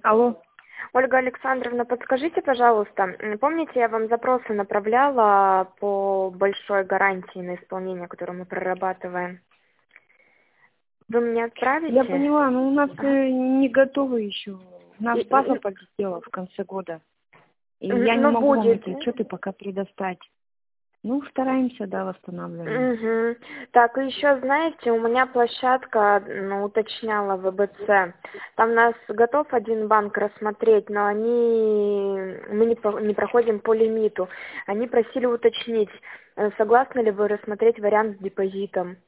Алло. Ольга Александровна, подскажите, пожалуйста, помните, я вам запросы направляла по большой гарантии на исполнение, которую мы прорабатываем? Вы мне отправите? Я поняла, но у нас Ага. не готовы еще. У нас И- база полетела в конце года. И я не Ну, могу вам будет. эти отчеты пока предоставить. Ну, стараемся, да, восстанавливаем. Угу. Так, и еще, знаете, у меня площадка уточняла ВБЦ. Там нас готов один банк рассмотреть, но мы не проходим по лимиту. Они просили уточнить, согласны ли вы рассмотреть вариант с депозитом.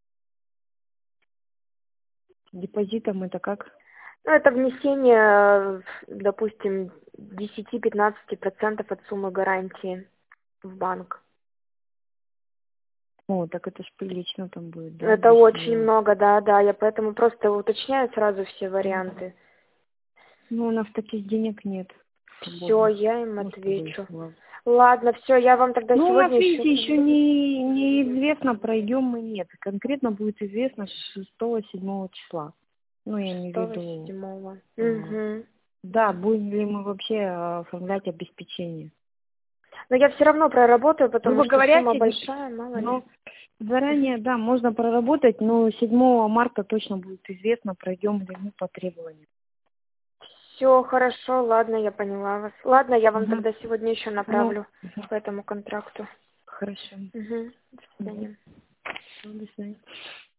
Депозитом это как? Ну, это внесение, допустим, 10-15% от суммы гарантии в банк. О, так это ж прилично там будет, да? Это 10 очень миллионов. много, да, я поэтому просто уточняю сразу все варианты. Ну, у нас таких денег нет Все, свободных. я им Просто бы отвечу. их было. Ладно, все, я вам тогда Ну, у нас, сегодня еще... видите, еще неизвестно, пройдем мы, нет. Конкретно будет известно 6-7 числа. Ну, я имею в виду, 6-7. а, Угу. да, будем ли мы вообще оформлять обеспечение. Но я все равно проработаю, потому Грубо что говоря, сумма большая, мало ли. ну, заранее, да, можно проработать, но 7 марта точно будет известно, пройдем ли мы по требованию. Все, хорошо, ладно, я поняла вас. Ладно, я вам Угу. тогда сегодня еще Ну, направлю по этому контракту. хорошо. Угу. До Угу. свидания. До свидания.